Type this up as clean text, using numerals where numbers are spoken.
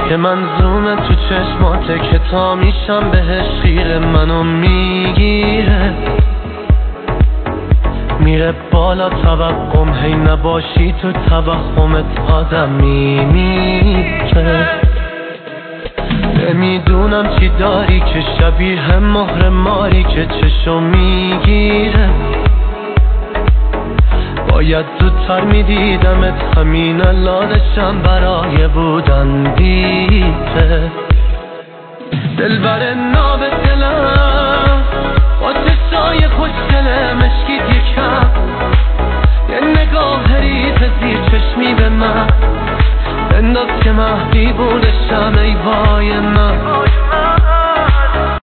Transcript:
که من زوم تو چشماته که تا میشم بهش خیره منو میگیره، میره بالا توقم هی نباشی تو توهمت آدم میمیره. نمیدونم چی داری که شبیه مهر ماری که چشو میگیره، باید زودتر میدیدمت همین الانشم برای بودن دیره. دلبر ناب دلم با چشای